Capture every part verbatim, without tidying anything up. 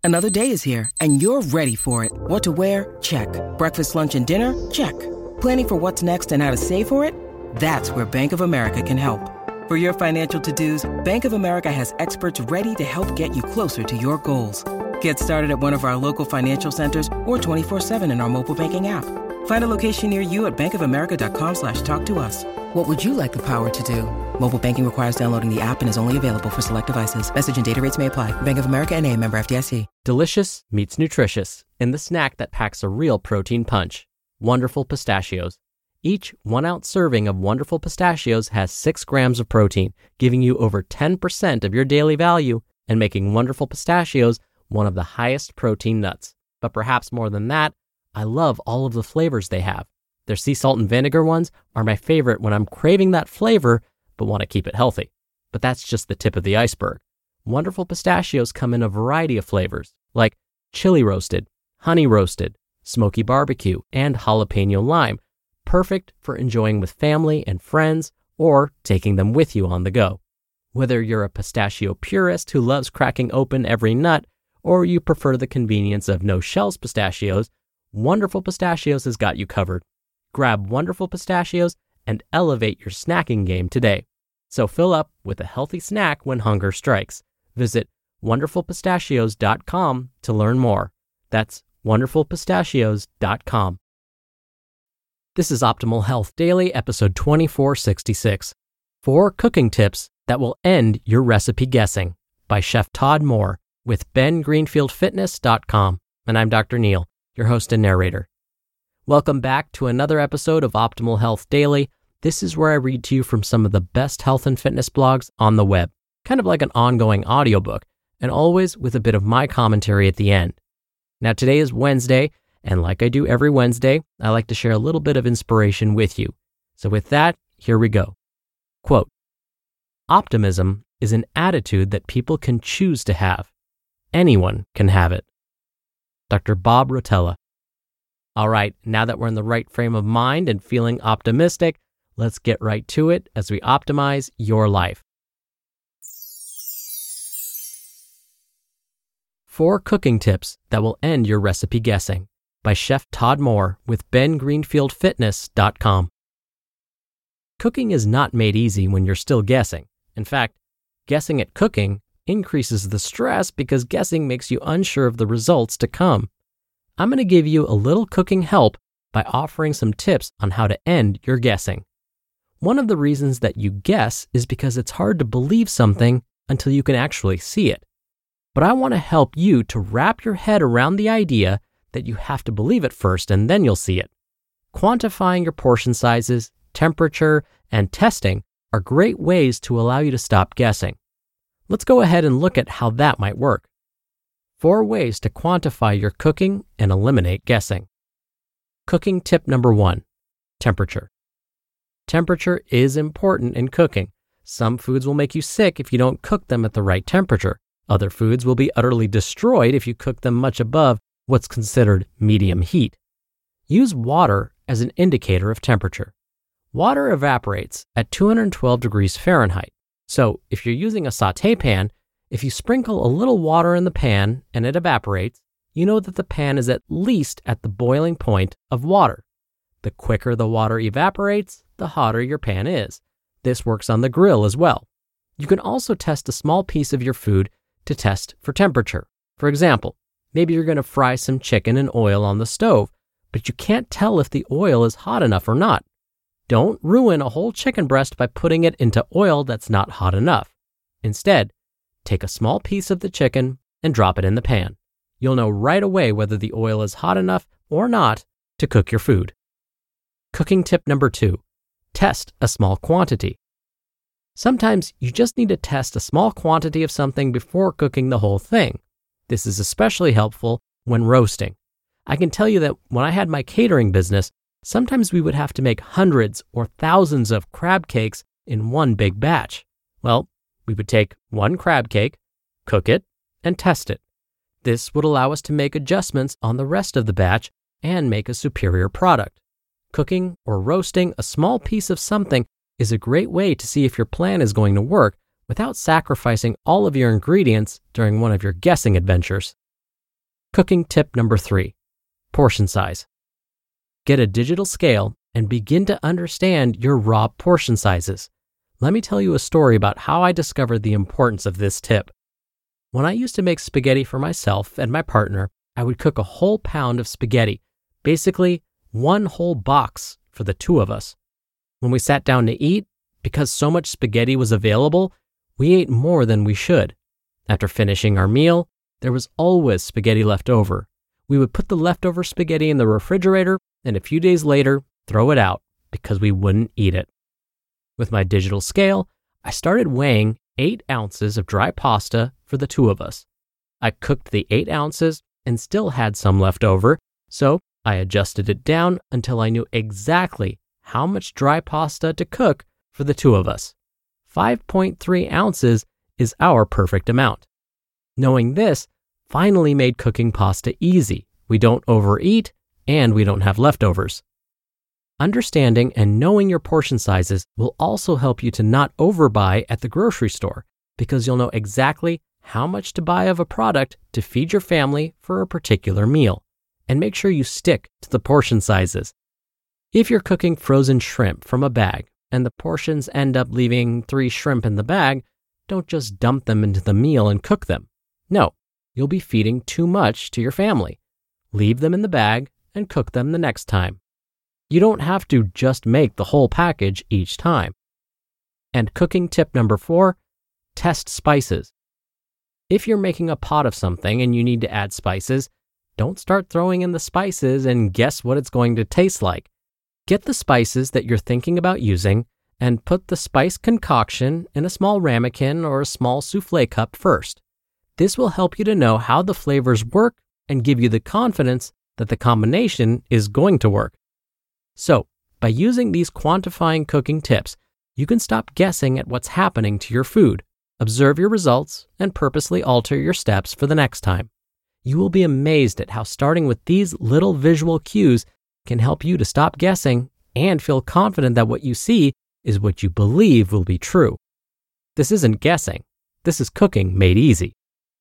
Another day is here, and you're ready for it. What to wear? Check. Breakfast, lunch, and dinner? Check. Planning for what's next and how to save for it? That's where Bank of America can help. For your financial to-dos, Bank of America has experts ready to help get you closer to your goals. Get started at one of our local financial centers or twenty-four seven in our mobile banking app. Find a location near you at bankofamerica.com slash talk to us. What would you like the power to do? Mobile banking requires downloading the app and is only available for select devices. Message and data rates may apply. Bank of America N A, member F D I C. Delicious meets nutritious in the snack that packs a real protein punch. Wonderful Pistachios. Each one-ounce serving of Wonderful Pistachios has six grams of protein, giving you over ten percent of your daily value and making Wonderful Pistachios one of the highest protein nuts. But perhaps more than that, I love all of the flavors they have. Their sea salt and vinegar ones are my favorite when I'm craving that flavor but want to keep it healthy. But that's just the tip of the iceberg. Wonderful Pistachios come in a variety of flavors, like chili roasted, honey roasted, smoky barbecue, and jalapeno lime, perfect for enjoying with family and friends or taking them with you on the go. Whether you're a pistachio purist who loves cracking open every nut, or you prefer the convenience of no-shells pistachios, Wonderful Pistachios has got you covered. Grab Wonderful Pistachios and elevate your snacking game today. So fill up with a healthy snack when hunger strikes. Visit wonderful pistachios dot com to learn more. That's wonderful pistachios dot com. This is Optimal Health Daily, episode twenty-four sixty-six. Four cooking tips that will end your recipe guessing by Chef Todd Moore with ben greenfield fitness dot com. And I'm Doctor Neil, your host and narrator. Welcome back to another episode of Optimal Health Daily. This is where I read to you from some of the best health and fitness blogs on the web, kind of like an ongoing audiobook, and always with a bit of my commentary at the end. Now, today is Wednesday, and like I do every Wednesday, I like to share a little bit of inspiration with you. So with that, here we go. Quote, "Optimism is an attitude that people can choose to have. Anyone can have it." Doctor Bob Rotella. All right, now that we're in the right frame of mind and feeling optimistic, let's get right to it as we optimize your life. Four cooking tips that will end your recipe guessing by Chef Todd Moore with ben greenfield fitness dot com. Cooking is not made easy when you're still guessing. In fact, guessing at cooking increases the stress because guessing makes you unsure of the results to come. I'm going to give you a little cooking help by offering some tips on how to end your guessing. One of the reasons that you guess is because it's hard to believe something until you can actually see it. But I want to help you to wrap your head around the idea that you have to believe it first and then you'll see it. Quantifying your portion sizes, temperature, and testing are great ways to allow you to stop guessing. Let's go ahead and look at how that might work. Four ways to quantify your cooking and eliminate guessing. Cooking tip number one, temperature. Temperature is important in cooking. Some foods will make you sick if you don't cook them at the right temperature. Other foods will be utterly destroyed if you cook them much above what's considered medium heat. Use water as an indicator of temperature. Water evaporates at two hundred twelve degrees Fahrenheit. So if you're using a sauté pan, if you sprinkle a little water in the pan and it evaporates, you know that the pan is at least at the boiling point of water. The quicker the water evaporates, the hotter your pan is. This works on the grill as well. You can also test a small piece of your food to test for temperature. For example, maybe you're going to fry some chicken in oil on the stove, but you can't tell if the oil is hot enough or not. Don't ruin a whole chicken breast by putting it into oil that's not hot enough. Instead, take a small piece of the chicken and drop it in the pan. You'll know right away whether the oil is hot enough or not to cook your food. Cooking tip number two, test a small quantity. Sometimes you just need to test a small quantity of something before cooking the whole thing. This is especially helpful when roasting. I can tell you that when I had my catering business, sometimes we would have to make hundreds or thousands of crab cakes in one big batch. Well, we would take one crab cake, cook it, and test it. This would allow us to make adjustments on the rest of the batch and make a superior product. Cooking or roasting a small piece of something is a great way to see if your plan is going to work without sacrificing all of your ingredients during one of your guessing adventures. Cooking tip number three, portion size. Get a digital scale and begin to understand your raw portion sizes. Let me tell you a story about how I discovered the importance of this tip. When I used to make spaghetti for myself and my partner, I would cook a whole pound of spaghetti, basically one whole box for the two of us. When we sat down to eat, because so much spaghetti was available, we ate more than we should. After finishing our meal, there was always spaghetti left over. We would put the leftover spaghetti in the refrigerator and a few days later throw it out because we wouldn't eat it. With my digital scale, I started weighing eight ounces of dry pasta for the two of us. I cooked the eight ounces and still had some left over, so I adjusted it down until I knew exactly how much dry pasta to cook for the two of us. five point three ounces is our perfect amount. Knowing this finally made cooking pasta easy. We don't overeat and we don't have leftovers. Understanding and knowing your portion sizes will also help you to not overbuy at the grocery store because you'll know exactly how much to buy of a product to feed your family for a particular meal, and make sure you stick to the portion sizes. If you're cooking frozen shrimp from a bag and the portions end up leaving three shrimp in the bag, don't just dump them into the meal and cook them. No, you'll be feeding too much to your family. Leave them in the bag and cook them the next time. You don't have to just make the whole package each time. And cooking tip number four, test spices. If you're making a pot of something and you need to add spices, don't start throwing in the spices and guess what it's going to taste like. Get the spices that you're thinking about using and put the spice concoction in a small ramekin or a small souffle cup first. This will help you to know how the flavors work and give you the confidence that the combination is going to work. So, by using these quantifying cooking tips, you can stop guessing at what's happening to your food, observe your results, and purposely alter your steps for the next time. You will be amazed at how starting with these little visual cues can help you to stop guessing and feel confident that what you see is what you believe will be true. This isn't guessing. This is cooking made easy.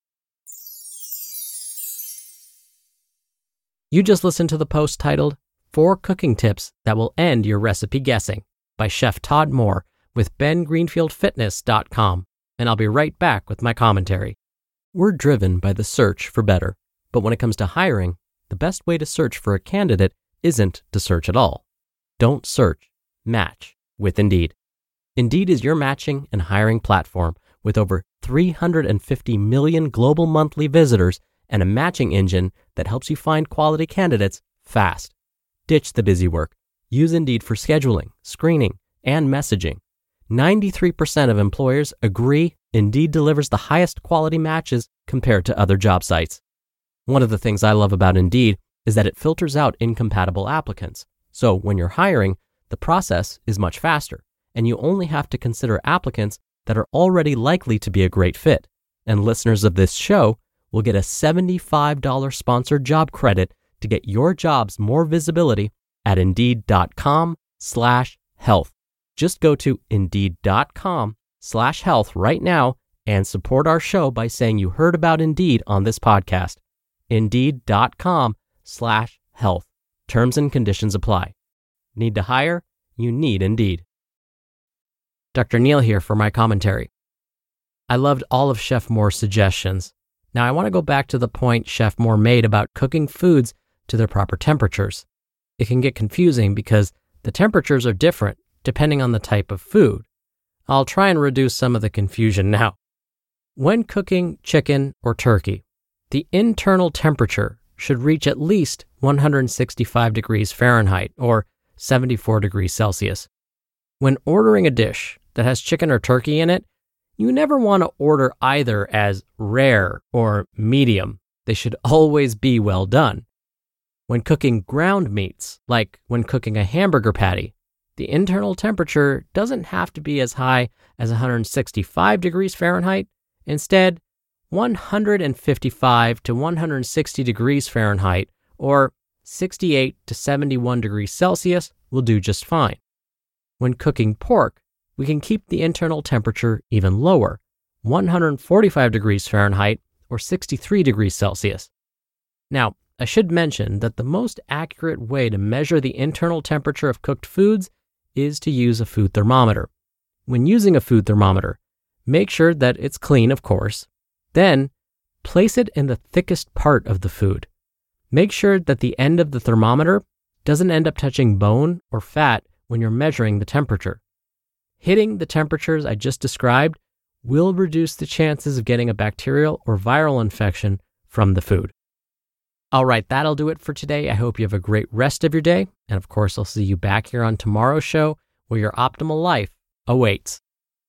You just listened to the post titled, Four Cooking Tips That Will End Your Recipe Guessing by Chef Todd Moore with Ben Greenfield Fitness dot com, and I'll be right back with my commentary. We're driven by the search for better, but when it comes to hiring, the best way to search for a candidate isn't to search at all. Don't search, match with Indeed. Indeed is your matching and hiring platform with over three hundred fifty million global monthly visitors and a matching engine that helps you find quality candidates fast. Ditch the busy work. Use Indeed for scheduling, screening, and messaging. ninety-three percent of employers agree Indeed delivers the highest quality matches compared to other job sites. One of the things I love about Indeed is that it filters out incompatible applicants. So when you're hiring, the process is much faster, and you only have to consider applicants that are already likely to be a great fit. And listeners of this show will get a seventy-five dollars sponsored job credit to get your jobs more visibility at Indeed.com slash health. Just go to Indeed.com slash health right now and support our show by saying you heard about Indeed on this podcast. Indeed.com slash health. Terms and conditions apply. Need to hire? You need Indeed. Doctor Neal here for my commentary. I loved all of Chef Moore's suggestions. Now I want to go back to the point Chef Moore made about cooking foods to their proper temperatures. It can get confusing because the temperatures are different depending on the type of food. I'll try and reduce some of the confusion now. When cooking chicken or turkey, the internal temperature should reach at least one hundred sixty-five degrees Fahrenheit or seventy-four degrees Celsius. When ordering a dish that has chicken or turkey in it, you never want to order either as rare or medium. They should always be well done. When cooking ground meats, like when cooking a hamburger patty, the internal temperature doesn't have to be as high as one hundred sixty-five degrees Fahrenheit. Instead, one hundred fifty-five to one hundred sixty degrees Fahrenheit or sixty-eight to seventy-one degrees Celsius will do just fine. When cooking pork, we can keep the internal temperature even lower, one hundred forty-five degrees Fahrenheit or sixty-three degrees Celsius. Now, I should mention that the most accurate way to measure the internal temperature of cooked foods is to use a food thermometer. When using a food thermometer, make sure that it's clean, of course. Then, place it in the thickest part of the food. Make sure that the end of the thermometer doesn't end up touching bone or fat when you're measuring the temperature. Hitting the temperatures I just described will reduce the chances of getting a bacterial or viral infection from the food. All right, that'll do it for today. I hope you have a great rest of your day. And of course, I'll see you back here on tomorrow's show where your optimal life awaits.